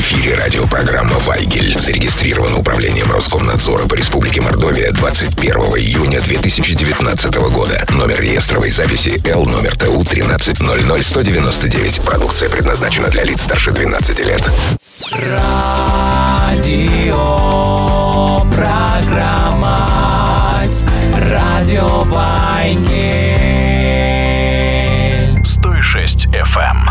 эфире радиопрограмма «Вайгель». Зарегистрирована управлением Роскомнадзора по Республике Мордовия 21 июня 2019 года. Номер реестровой записи Л номер ТУ 1300199. Продукция предназначена для лиц старше 12 лет. Радиопрограмма «Радио Вайгель». 106 FM.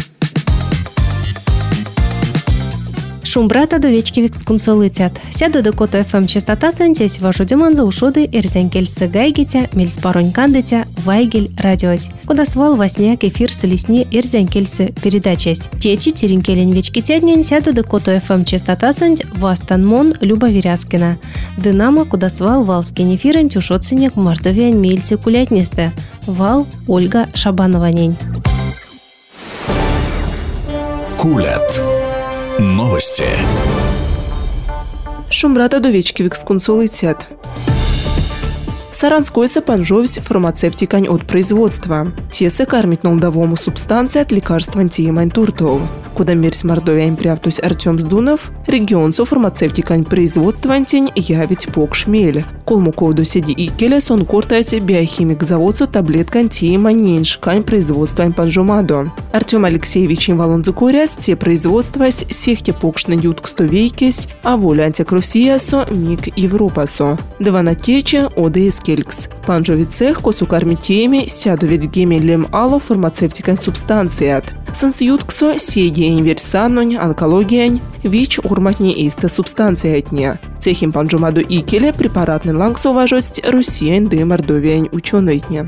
Шумбрата до вечки викскунсо летят. Сяду до кото ФМ частота сонтесь вашу деманзу ушоды эрзенкельсы гайгетя, мельс паронькандетя, Вайгель радиось. Куда свал во сняк эфир солесни эрзенкельсы передачась. Течи теренкелень вечки тяднень сяду до кото ФМ частота сонть Вастанмон Люба Виряскина. Динамо куда свал валскин эфирен тюшоценек мордовиан мельцы кулятнесте. Вал Ольга Шабанованень. Кулят. Новости. Шумбрата до вечки викскунсо летят. Саранской сапанжовсь фармацевтикань от производства. Тесы кормить нолдовому субстанции от лекарства антиемань туртов. Куда мерсь Мордовия импрявтусь Артем Сдунов, регионцу фармацевтикань производства антень явить пок шмель. Колмуков до седи икеля сон кортасе биохимик заводцу таблетка антиемань неншкань производства панжомадо. Артем Алексеевич инвалон закуряс те производствась сехте покшны ютк стовейкесь, а воля антикрусиясо мик Европасо. Деванатече ОДС Келькс. Панжови цех косу кормитеми сяду ведь гемелем ало фармацевтикань субстанцият. Сансьютксо сеги инверсанонь онкологиянь вич урматни эйста субстанциятня. Цехим панжомаду икеле препаратный лангсо важость Россиян ды Мордовиянь ученойтня.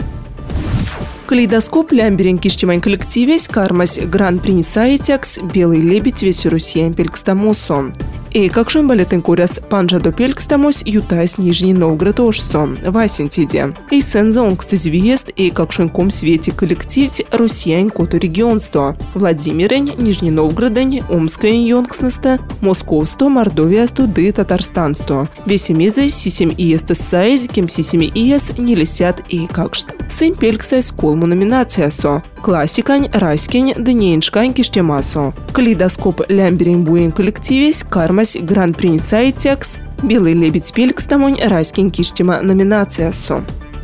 Калейдоскоп лямберин киштимань коллективесь кармась гран-при сайтякс белый лебедь весь Россиян пелькстамосо. Как шон балетен куряс панжа до пелькстамос ютайс Нижний Новгород ошсо, Васентиде. Сенза онкстез виест, как шон ком свете коллективть Россиян кото регионсто. Владимирень, Нижний Новгородень, Омская йонкснесто, Московсто, Мордовиасто ды Татарстансто. Весемезе сисем иестес сайз, кем сисеми иес не лисят какшт. Сым пельксайс колму номинациясо. Классикань, райскень, днеиншкань киштемасо. Калейдоскоп лямберин буин коллективесь кармась гран-при сайтякс белый лебедь пелькстамонь райскень киштема номинациясо.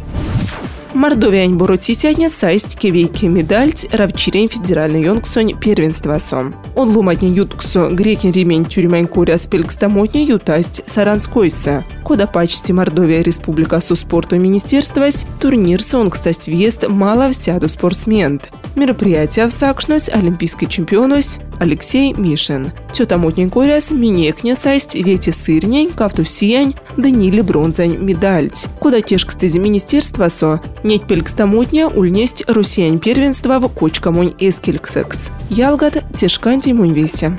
Мордовиянь боротитятня сайст кевейки медальть равчирень федеральный йонксонь первенствасо. Одлуматня ютксо грекин ремень тюрьмань куряс пелькстамотня ютасть Саранскойса. Кода пачти Мордовия республика со спорту министерствась турнир сонкстасть въезд мало всяду спортсмент. Мероприятие всакшнось олимпийский чемпионось Алексей Мишин. Тетамотнень куряс минекня сайст вети сырнень кавтусиянь Даниле бронзань медальть. Кода тешкстези министерствасо неть пелькстамотня ульнесть Россиян первенства в кочкамонь эскельксекс. Ялгат тешканти мунь весе.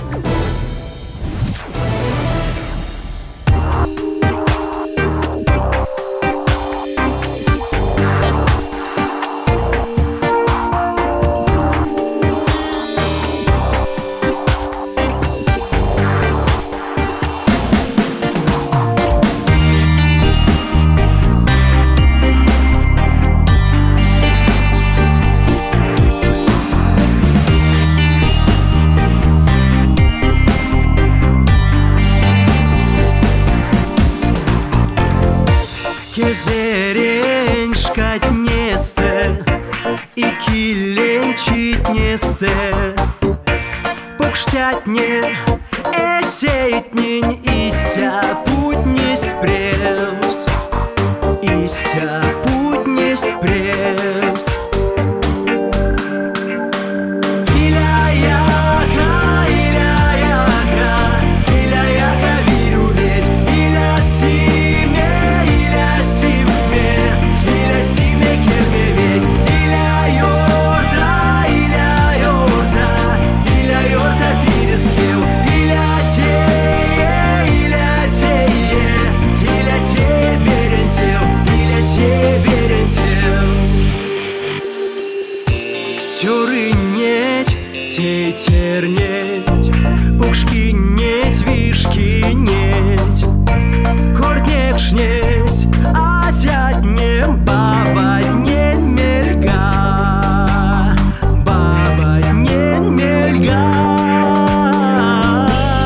Кезерень шкатнесте и киленчитнесте покштятне эсейтнень истя путнесть превс истя путнесть превс. Тюрынеть, тетернеть, пушкинеть, вишкинеть, корднекшнеть, а тятнем баба не мельга, баба не мельга.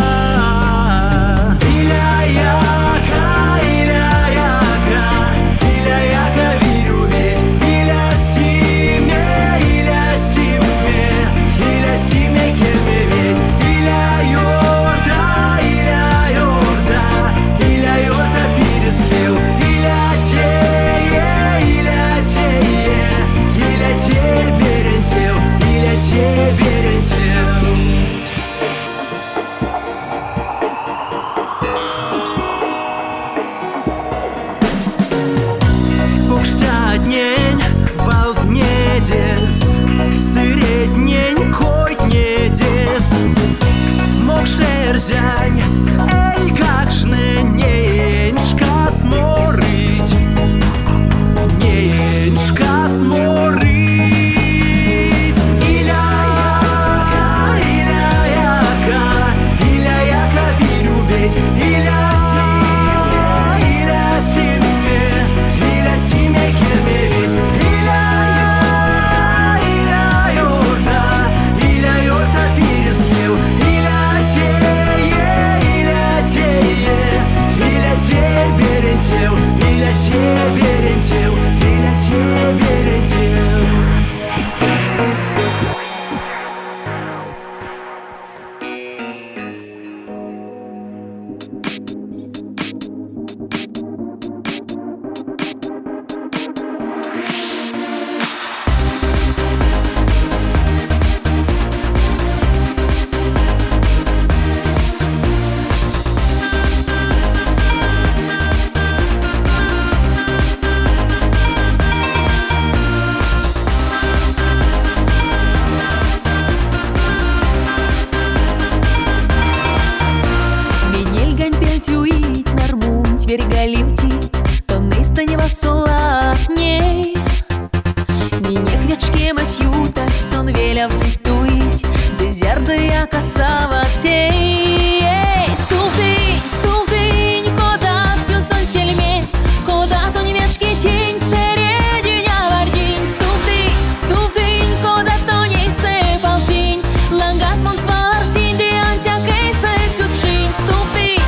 свеля втуить, дезерды я касава тей. Стултынь, кода тю сон сельметь, кода то невечки тень серединя вардинь. Стултынь, кода то не сепал тень, лангат мон свалар синди антя кейсе тючинь. Стултынь.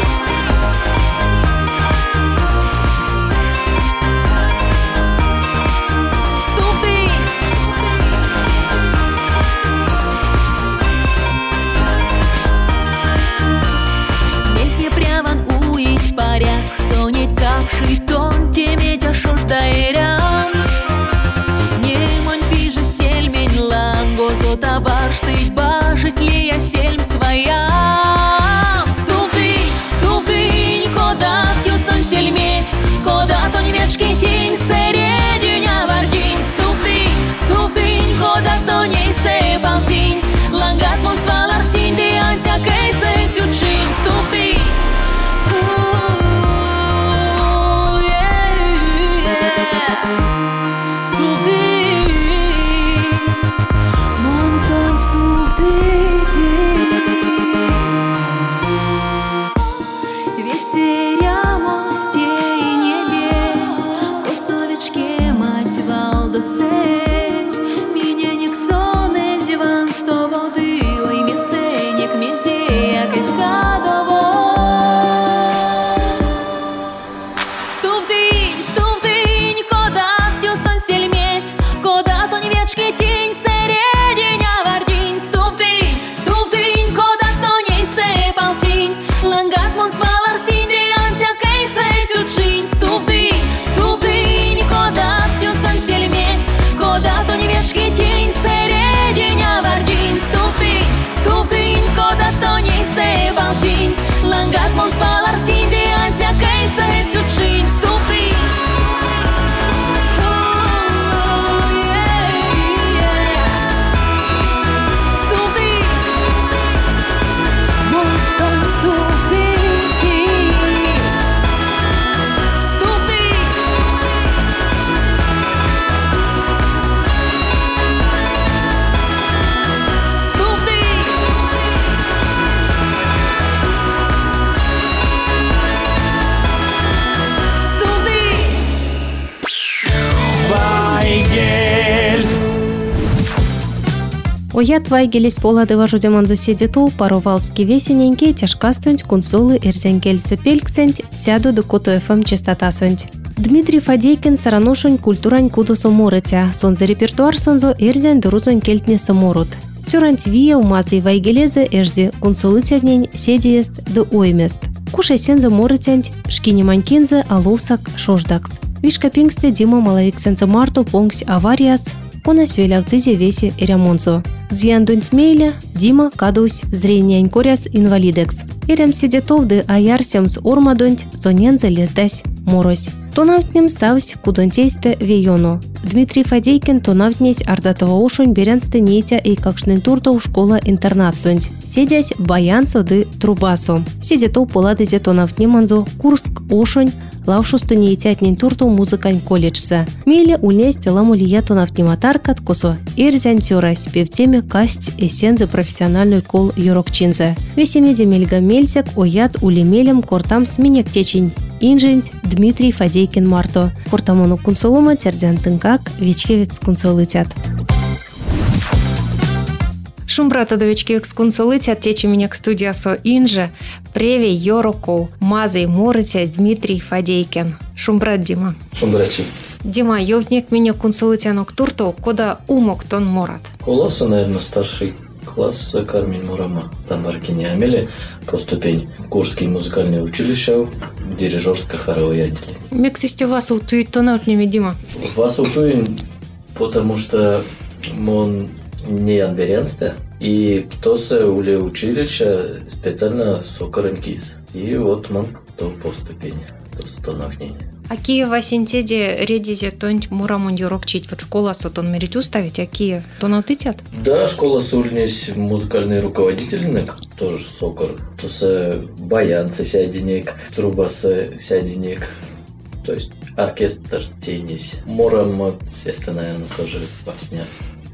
Паряк, тонет капший тон, теметь ошуждаерямс. Не монь пиже сельмень ланго, зота баштыть бажить ли я сельм своям. Стултынь, кода тюсон сельметь, кода то невечки тень серединя вардинь. Стултынь, кода то не сепал тень, лангат мон свалар синди антя кейсе тючин. Стултынь. Langat mons valar sindi antja кейсе тючинь. Стултынь. Стултынь. Монтон стултынь. Стултынь. Оят вайгелес полады важудеманду седету паровалски весененьке тяжкастунь консолы эрзенгельсе пельксенть сяду до Кото ФМ частотасунь. Дмитрий Фадейкин сараношунь культурань кудосо морыця, сонзе репертуар сонзо эрзен дорузонь кельтне саморут. Тюрант вия умазы вайгелезе эрзи консолы тяднень седиест да оймест. Кушай сензе морыценть, шкини манькинзе аловсак шождакс. Вишка пингсте Дима малавиксензе марто понгсь авариас, кона свелявтызе весе эремонзо. Зияндунь смейля Дима кадусь зрениянь коряс инвалидекс. Эрем седетовды аярсемс ормадунь сонензе лездась морось. Тонавтнем савсь кудонтейсте вейоно. Дмитрий Фадейкин тонавтнесь ардатова ушунь берянсты нейтя и какшнын туртов школа-интернат сунь. Седясь баянцо ды трубасо. Седетов поладызе тонавтнеманзо Курск ушунь лавшусту нейтятнень туртов музыкань колледжса. Мейле ульнесть ламулия тонавтнематаркат косо эрзянь тёрась певтеме касть эсензе профессиональный кол юрокчинзе. Весемеде мельгамельсек оят улемелем кортам сменек течень. Инжент Дмитрий Фадейкин марто. Кортамону кунсолома тердянтынкак вечкевекс кунсолытят. Шумбрата до вечкевекс кунсолытят тече меня к студиясо инже. Преве Йорокол мазей морытя Дмитрий Фадейкин. Шумбрат Дима. Шумбрачи. Дима, ёвтнек меня кунсолытянок турто, кода умок тон морат. Колоса, наверное, старший класс Кармин Мурама. Там Аркине Амели по ступень Курский музыкальное училище, дирижерское хоровое отделение. Мексисте вас утует тонавтнеми, Дима? Вас утует, потому что он не анберенсте, и то се уле училище специально сокоранкиз. И вот он то по ступени, то стонавнение. А Киев Васинтеде редизе тонь мурамон юрокчить в школа сотон мериту ставить, а Киев то наутытят? Да, школа сульнись музыкальный руководительник, тоже сокор. То се баянцы сяденек, трубасы сяденек. То есть оркестр тенись. Мурам, естественно, наверное, тоже во сне.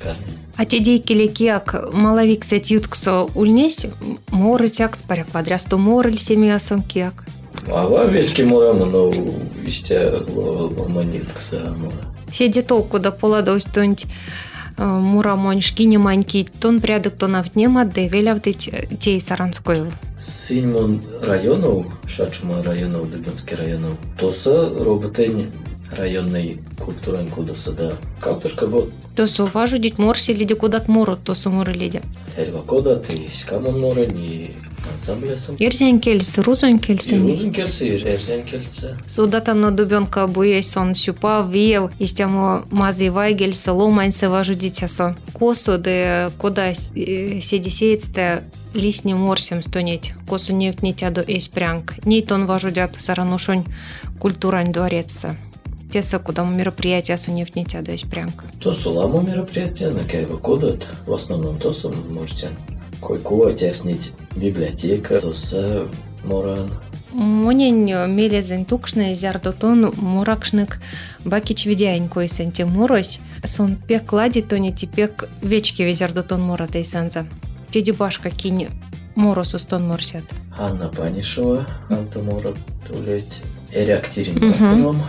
А те дейкеле кияк малавик сет ютксо ульнесь морытяк спаряк подрясту морыль семьясон кияк. А во ветки мурама, но истя ломаниткса мура. Седе толку да поладось тонть мурамонь шкине маньки тон прядок то навтнема да велявдыть тей саранской. Синьмон районов, Шачума районов, Дубинский районов, тоса роботень районный культурен кудаса да калтышка год. То су важу дить морси лиди кудат морот то су муры лиди. Эльва кодат и скамон морен и ансамблесом. Ирзян кельсы, рузон кельсы. И рузон кельсы, и эрзян кельсы. Судата на дубенка буей сон щупа виев, истямо мази вайгельсы, ломаньсы важу дитясо. Косу де кода седисеецте лисни морсим стонеть. Косу не внетя до эспрянг. Ней тон важу дят саранушонь культурань дворецса. Теса, куда мероприятия су не внетя до эспрянг. То суламу мероприятия на кельва кодат. В основном то су можете кой-кого тяснить библиотека, то са моран. Монень мелезен тукшный зярдотон муракшнык бакич видяйн койсен те мурось. Сон пек лади то не типек вечки везярдотон мора тейсенза. Теди башка кинь моросу стон морсят. Анна Панишева, Антомора тулеть, Эряктирин Пастыром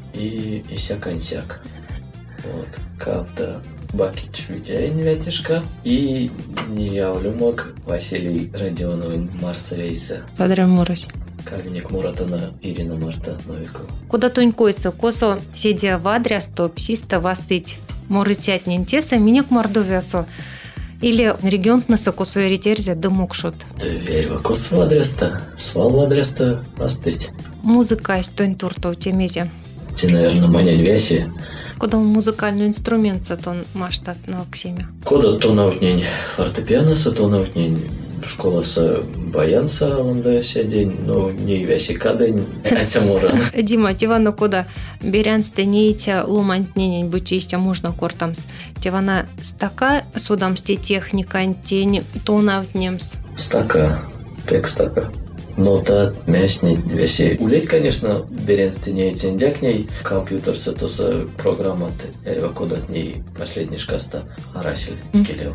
и сяк-ансяк. Вот, кавта Бакич Видяйн Вятишка и Неявлюмок Василий Родионовин Марсавейса. Подрям морось. Кавиник Муратана Ирина Марта Новикова. Куда тонь койса, косо седя вадря, стоп, псиста вастыть морытять нентеса, минек мордовясо. Или регион наса косо эритерзя дымокшут. Да верва косо вадреста, свал вадреста вастыть. Музыка есть тонь турта у темезе. Ты, наверное, манять вяси. Куда музыкальный инструмент затон маштат на Оксиме. Куда то навтнень фортепиано, то навтнень школа с баянца, ландая день, но не вяси кадень, а мора. Дима, тивана куда берянсте нейтя ломантнень бутистя можно кортамс. Тивана стака судамсте техника тень то навтнемс. Стака, пек стака. Но та мясни веси. Улеть, конечно, беренсте не тендякней. Компьютер се то са программа эльва кодат ней последний шкаста арасил келев.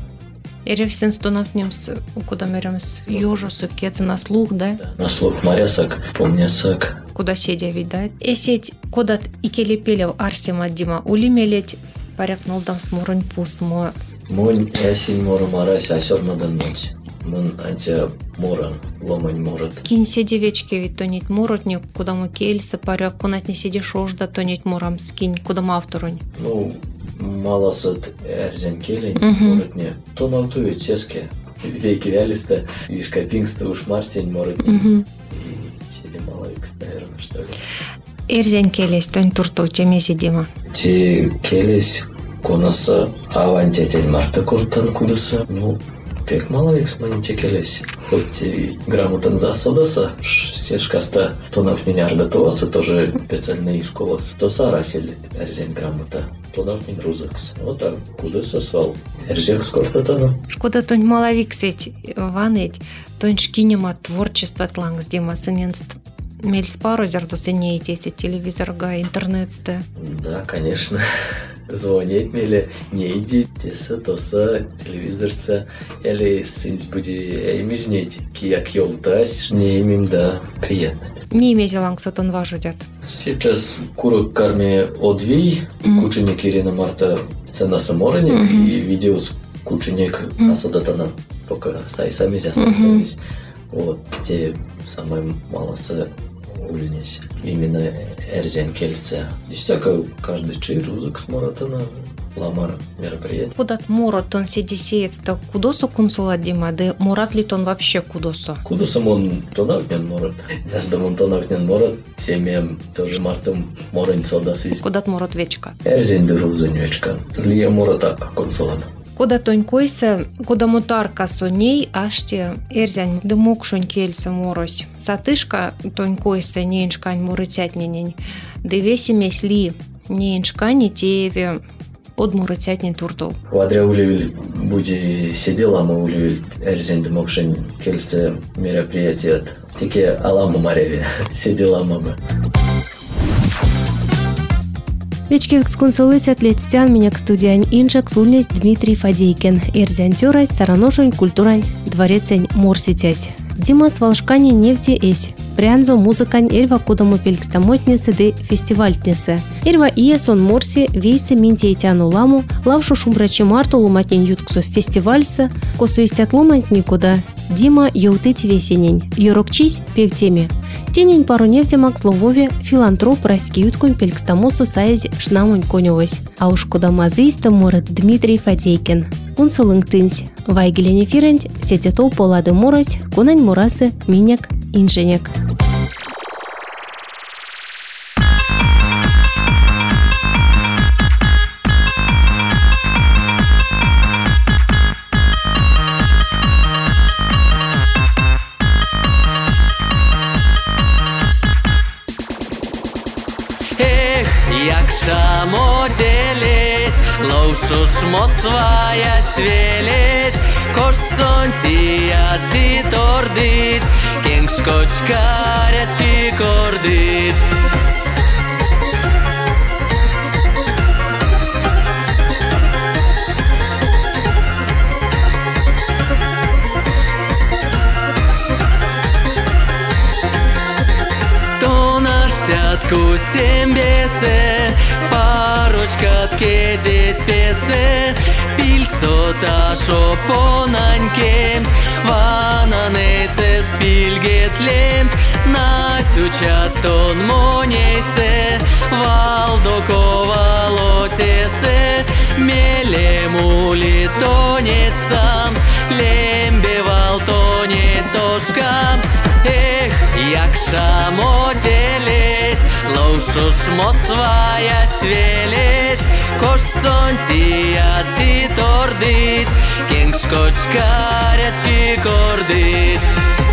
Эревсен сто навтнемс куда меремс ёжосу кец на слух, да? На слух марясак, помнясак. Куда седя видать. Эсеть кодат и келепелев арсима Дима улимелеть парякнул дам сморонь пусмо. Монь ясень мора марась асёрнадан ночь. Мон антя моран, ломань морот. Кинь седи вечки ведь тонить моротник, куда мы кельсы паряк, кунать не сиди шожда тонить морам скинь, куда мы авторунь. Ну, мало сот эрзян келень моротне. То наутует сеске. Веки вялиста, вишка пингста уж марсень моротне. И сиди мало икс, наверное, что ли. Эрзян келесь, тонь турта у тебя Дима. Те келесь, конаса авантетель марта куртан кудаса, ну, пек маловик с моим текелесь. Хоть и грамотан засодаса, сешкаста то навтненярда тоаса, тоже специальные школы. То сарасель эрзен грамота, то навтнен рузакс. Вот так, куда сосвал. Эрзек скортатана. Куда тонь маловик сеть ванеть, тонь шкинема творчество тлангс Дима сыненст. Мельс пару зердосы не идеся телевизор га интернет-сте. Да, конечно. Звонить меле не идите, тоса телевизорца, или сынь буди имижнеть, кияк ёлтась, не имем, да, приятно. Не имезе лангсотон важу дят. Сейчас курок карме одвий, кученик Ирина Марта сцена самораник и видео с кученик асодатана, пока сами засасались. Вот, те самые малосы улинись. Именно эрзян кельсе. Истяка каждый чирузок с маратона ламар мероприятие. Кудат морот он седисеец, то кудосу кунсула Дима, да морат ли тон вообще кудосу? Кудосом он тонавнен морот. Заждам он тонавнен морот, семьям тоже мартом морень солдасы. Кудат морот вечка. Эрзян дырузан вечка. Лия морота консулана. Куда тонь койса, куда мутарка соней, аште эрзянь дымокшонь кельса морось. Сатышка тонь койса неиншкань мурытятненень. Девесимесь ли неиншкани теве от мурытятнень туртов. Вадря улевель буди сидела, мы улевель эрзянь дымокшонь кельса мероприятие. Теке аламу мареве сидела мама. Вечкевик сконсолыцят летстян минек студиян инжак сульнес Дмитрий Фадейкин. Ирзянтюрась сараношень культурань дворецень морситясь. Дима с волшкани нефти эсь. Прянзо музыкань эрва кодому пелькстамотнесы де фестивальтнесы. Эрва иесон морси вейсе минтейтяну ламу, лавшу шумбрачи марту луматнин ютксу фестивальсы, косу истят ломать никуда. Дима еутыть весенень. Юрокчись певтеме. Тенень пару нефтемак словове филантроп раскиюткун пелькстамосу саязи шнамонь конёвась. А уж куда мазыйста морет Дмитрий Фадейкин. Он солыңтынсь. Вайгелене фирент сететол полады морось, конань мурасы минек инженек. Як шамотелесь, лоушу шмо своя свелесь, кош сонція цитордить, кенгшкочкаря чикордить. Сятку сембесе, парочка ткететь песе, пильксота шопонанькемт, вананесест пильгетлемт, натючатон монейсе, валдокова лотесе, мелемули тонецамс, лембевал тонетошкамс. Эх, як шамотелесь, лоушу шмо своя свелесь, кош сонція цитордить, кенгшкочкаря чикордить.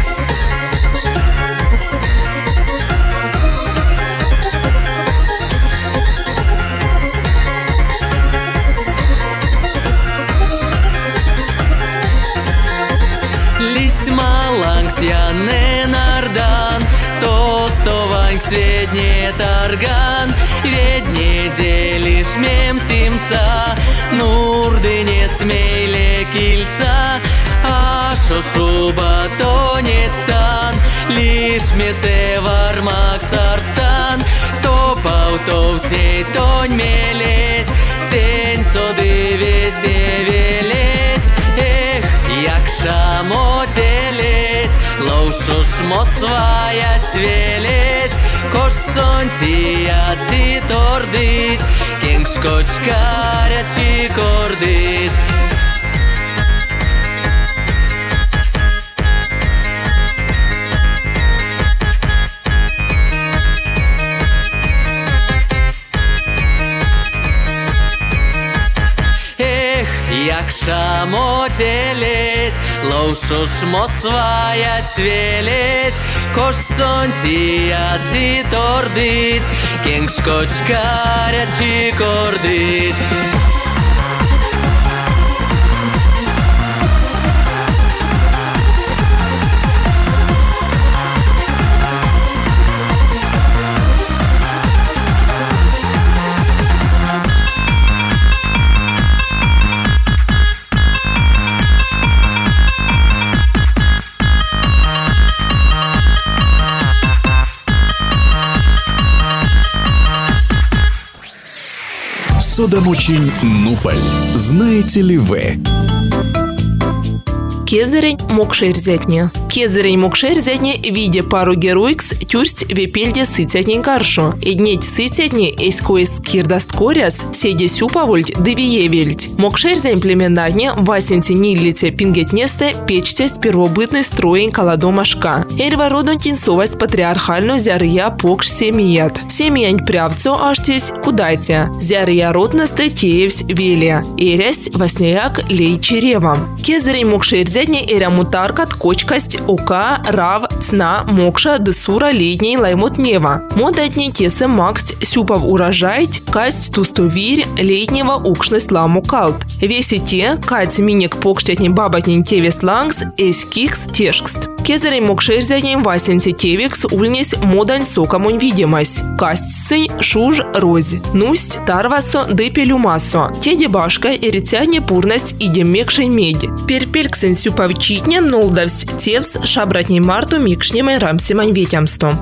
Лисмаланг сяне нардан, тостованг средне тарган, ведь не делишь мем симца, нурды не смейле кильца, а шошуба тонет стан, лишь месе вармак сарстан, то паутов с ней тонь мелесь, тень соды весе велесь. Эх, як шамотелесь, лоушу шмо своя свелесь, кош сонція цитордить, кенгшкочкаря чикордить. Як шамотелесь, лоушу шмо своя свелесь, кош сонція цитордить, кенгшкочкаря чикордить. Судомучень Нуполь. Знаете ли вы? Кезерень мокшерзятне. Кезерень мокшерзятне виде пару героикс тюрсть вепельде сыцятнень каршо. Эднеть сыцятне эскоис кирдаст коряс, седе сюпавольть девиевельть. Мокшерзянь племенадне васенти ниллите пингетнесте печтясь первобытный строень каладомашка. Эрва родон тинсовость патриархальну зярья покш семият. Семиянь прявцо аштесь кудайте. Зярья роднасте теевсь велия. Эрясь васнеяк лей черевам. Кезерень мокшерзятне эря мутаркат кочкасть ока рав цна мокша десура летней лаймотнева. Модатне тесе макс сюпав урожайт касть тустовирь летнего укшность ламу калт. Весе те кать минек покштятне бабатнень тевес лангс эскикс тешкст. Кезерей мокшерзянин васенце тевикс ульнес модань сокамонь видимость. Кастсынь шуж розь. Нусть тарвасо дыпелюмасо. Теде башка эритяне пурность идем мекшень медь. Перпельксен сюпавчитня нолдавсь тевс шабратней марту микшнемай рамсимань ветямсто.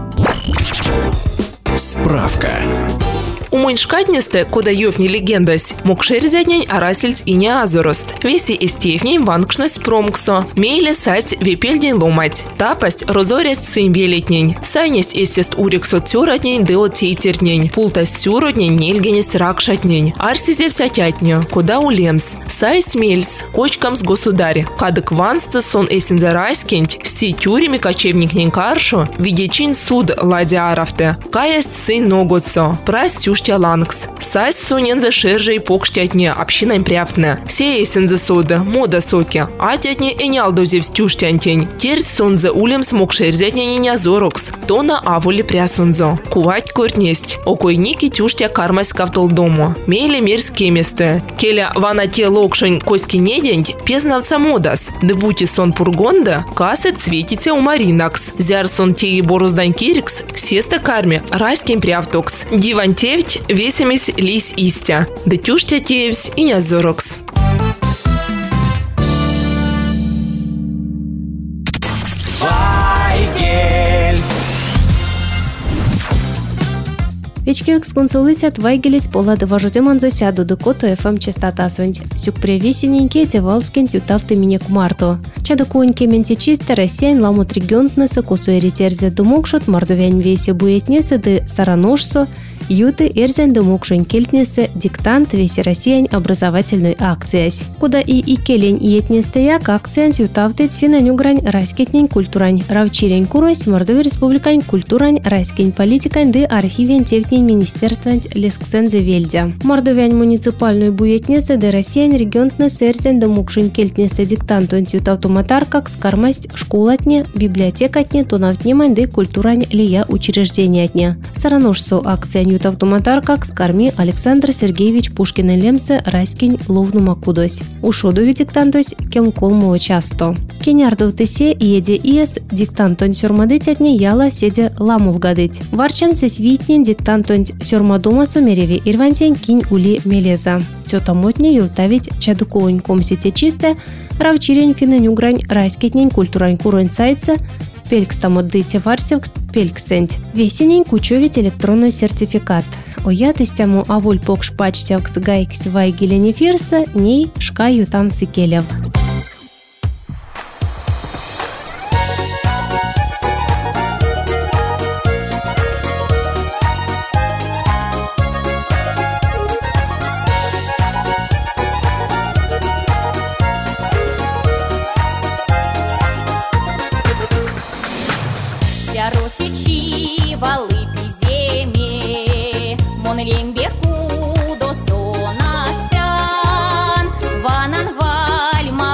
Справка. Умоньшкатнесте, кода ёвни легендась, мокшерзянин арасельц и неазорост. Веси эстевнин ванкшность промксо. Мейле сась вепельдень ломать. Тапасть розорест сын велетнень. Сайнесть эстест уриксо тюратнень део тейтернень. Пултасть сюроднень нельгенесть ракшатнень. Арсизе всятятня, кода улемс. Сайс мельс, кочкам с государи. Кадык ванста сон эсензарайскинть, сти тюреми кочевникнень каршо, видечин суд ладиарафте. Каясть сын ногоцо. Прась сюштя лангс. Сайс сонензе шержей покштятне, общинань пряфтне. Все эсензе сода, мода соки. Атятне энялдозе встюштянтень. Терь сонзе улем смог шерзятне нязорокс. Тона аволи прясунзо. Кувать кортнесть. Окойники тюштя кармась кавтолдому. Мейле мерзкие места. Келя ванате локшень коськи недень, пезнавца модас. Дебути сон пургонда, касет цветите у маринакс. Зяр сон теи бороздань кирикс, сеста карме, райским прявтокс. Диван тевть, весемись лись истя. Да тюштя теевсь и нязорокс. Вечкевикс консулицят вайгелец полады важудеманзо сяду до кото FM частота сонь. Сюк превесененьке тевалскент ютавты минек марто. Чадо коньке ментичисте Россиян ламут регионтнеса косу эритерзе думокшот мардовянь весе буетнеса де сараношсо юты эрзен думокшон кельтнеса диктант весе Россиян образовательной акциясь. Куда и келень иетнестеяк акциян ютавтец финаню грань райскетнень культурань равчирень курось мордове республикань культурань райскень политикань де архивен тевтнень министерствань лесксензе вельдя. Мордовянь муниципальную буетнеса де Россиян регионтнеса эрзен думокшон кельтнеса диктантон ютавтуматаркак скармасть школатне библиотекатне тонавтнемань де культурань лия учреждениятне. Сараношсо акциян ютавтуматаркак скарми Александр Сергеевич Пушкин лемсе райскень ловну макудось. Ушодови диктантось кем колмо часто. Кенярдов тесе еде иес диктантон сюрмадытятне яла седе ламулгадыть. Варчанце свитнен диктантон сюрмадумасо мереви ирвантень кинь ули мелеза. Тётамотне юлтавить чадуковонь комсите чисте равчирень финеню грань райскетнень культурань куронь сайца пелькстамоддыте варсевкст пельксенть. Весенень кучовить электронный сертификат. Оя тестяму аволь покш пачтявкс гайкс вайгелене фирса ней шкаю там сикелев. Ванан вальма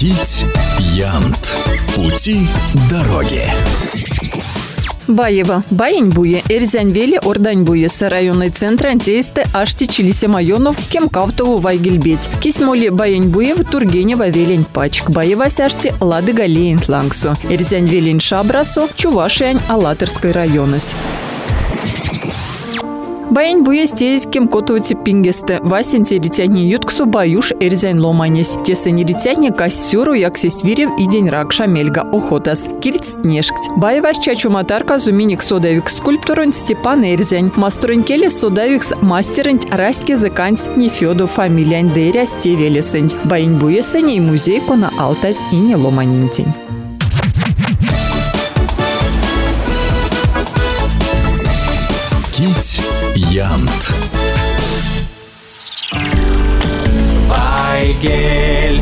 Кить Янт. Пути дороги. Баева. Баень буе. Эрзянь вели ордань буе. Районный центр антеисты ашти Чилисе майонов Кемкавтову Вайгельбеть. Кисмоли Баень буе в Тургенева велень пачк. Баева сяшти Лады Галеин Тлангсу. Эрзянь велень Шабрасу Чувашиянь Алатырской районыс. Баень буе стезь Кемкотовати пингесте. Васин теритяне ютксу баюш эрзянь ломанес. Тесен ритяне кассюру яксествирев и день рак шамельга охотас. Кирц нешкть. Баеваш чачуматарка зуминик содавик скульптурон Степан эрзянь. Мастрункеле содавикс мастерынь раське зыканц Нефёду фамилиян деря стевелесынь. Баень буе сене и музей кона алтаз и не ломанинтень. Кить Янт. Вайгель.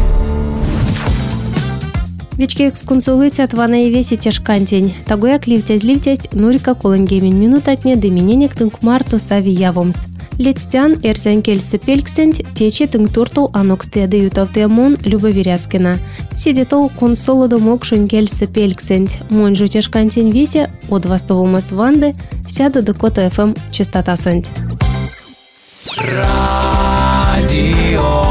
Вечке эксконсулыцят вана и веси тяжкантень. Тагуяк ливтясь, нурика колынгемин минутатне демененек тынк марту сави явомс. Летстян эрзянкельсы пельксент тече тынк турту анокстеды ютавтемон Любовиряскина. Сидетоу консолоду мокшункельсы пельксент. Монжу тяжкантень весе от вастовумас ванды сяду до Кота ФМ частота сонть. Радио.